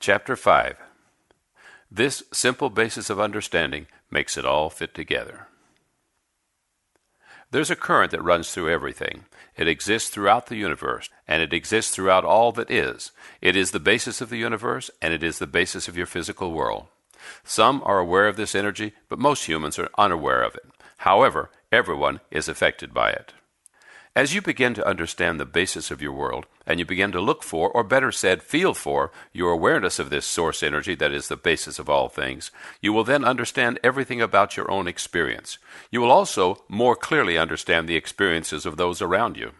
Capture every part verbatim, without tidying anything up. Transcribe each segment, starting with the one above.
Chapter five. This simple basis of understanding makes it all fit together. There's a current that runs through everything. It exists throughout the universe, and it exists throughout all that is. It is the basis of the universe, and it is the basis of your physical world. Some are aware of this energy, but most humans are unaware of it. However, everyone is affected by it. As you begin to understand the basis of your world, and you begin to look for, or better said, feel for, your awareness of this source energy that is the basis of all things, you will then understand everything about your own experience. You will also more clearly understand the experiences of those around you.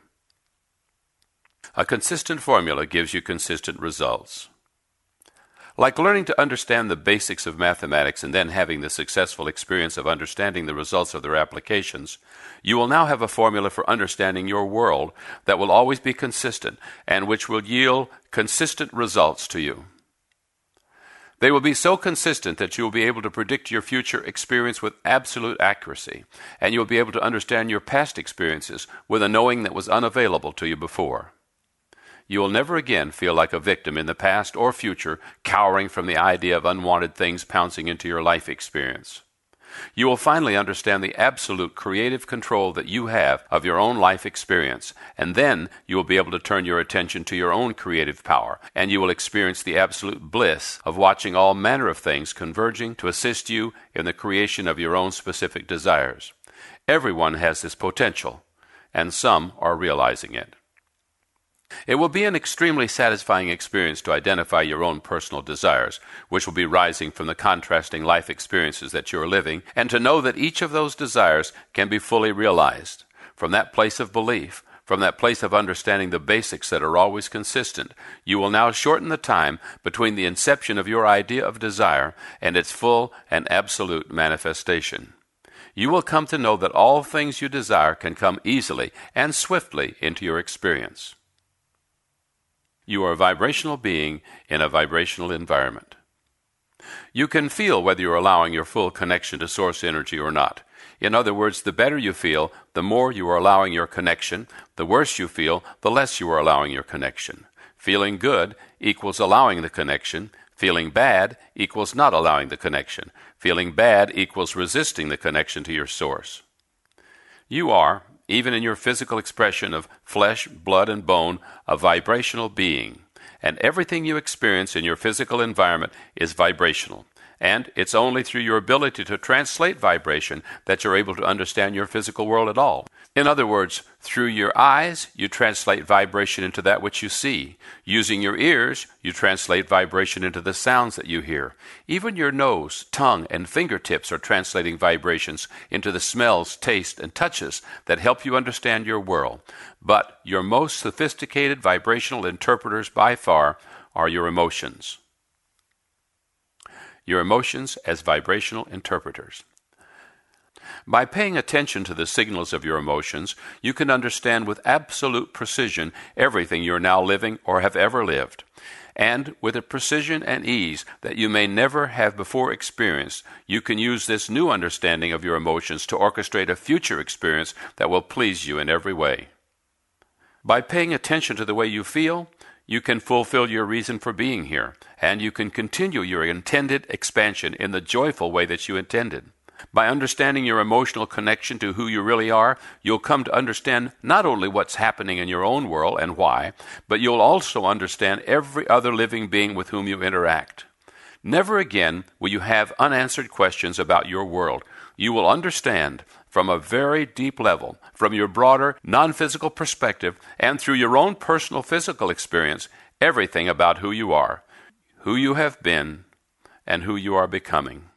A consistent formula gives you consistent results. Like learning to understand the basics of mathematics and then having the successful experience of understanding the results of their applications, you will now have a formula for understanding your world that will always be consistent and which will yield consistent results to you. They will be so consistent that you will be able to predict your future experience with absolute accuracy, and you will be able to understand your past experiences with a knowing that was unavailable to you before. You will never again feel like a victim in the past or future, cowering from the idea of unwanted things pouncing into your life experience. You will finally understand the absolute creative control that you have of your own life experience, and then you will be able to turn your attention to your own creative power, and you will experience the absolute bliss of watching all manner of things converging to assist you in the creation of your own specific desires. Everyone has this potential, and some are realizing it. It will be an extremely satisfying experience to identify your own personal desires, which will be rising from the contrasting life experiences that you are living, and to know that each of those desires can be fully realized. From that place of belief, from that place of understanding the basics that are always consistent, you will now shorten the time between the inception of your idea of desire and its full and absolute manifestation. You will come to know that all things you desire can come easily and swiftly into your experience. You are a vibrational being in a vibrational environment. You can feel whether you're allowing your full connection to source energy or not. In other words, the better you feel, the more you are allowing your connection. The worse you feel, the less you are allowing your connection. Feeling good equals allowing the connection. Feeling bad equals not allowing the connection. Feeling bad equals resisting the connection to your source. You are, even in your physical expression of flesh, blood, and bone, a vibrational being. And everything you experience in your physical environment is vibrational. And it's only through your ability to translate vibration that you're able to understand your physical world at all. In other words, through your eyes, you translate vibration into that which you see. Using your ears, you translate vibration into the sounds that you hear. Even your nose, tongue, and fingertips are translating vibrations into the smells, tastes, and touches that help you understand your world. But your most sophisticated vibrational interpreters by far are your emotions. Your emotions as vibrational interpreters. By paying attention to the signals of your emotions, you can understand with absolute precision everything you are now living or have ever lived. And with a precision and ease that you may never have before experienced, you can use this new understanding of your emotions to orchestrate a future experience that will please you in every way. By paying attention to the way you feel, you can fulfill your reason for being here, and you can continue your intended expansion in the joyful way that you intended. By understanding your emotional connection to who you really are, you'll come to understand not only what's happening in your own world and why, but you'll also understand every other living being with whom you interact. Never again will you have unanswered questions about your world. You will understand from a very deep level, from your broader, non-physical perspective, and through your own personal physical experience, everything about who you are, who you have been, and who you are becoming.